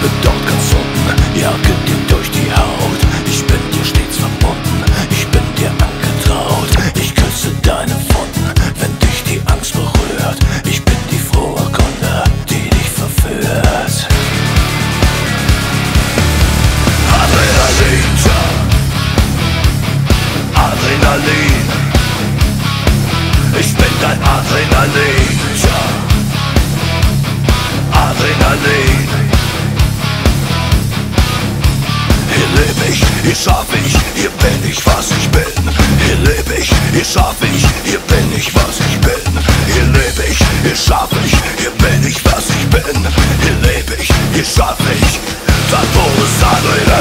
Liebe dort ganz unten, jage dir durch die Haut. Ich bin dir stets verbunden, ich bin dir angetraut. Ich küsse deine Wunden, wenn dich die Angst berührt. Ich bin die frohe Kunde, die dich verführt. Adrenalin, Adrenalin. Ich bin dein Adrenalin, Adrenalin. Hier lebe ich, hier schaff ich, hier bin ich, was ich bin. Hier lebe ich, hier schaff ich, hier bin ich, was ich bin. Hier lebe ich, hier schaff ich, hier bin ich, was ich bin. Hier lebe ich, hier schaff ich, das pures Adrenalin.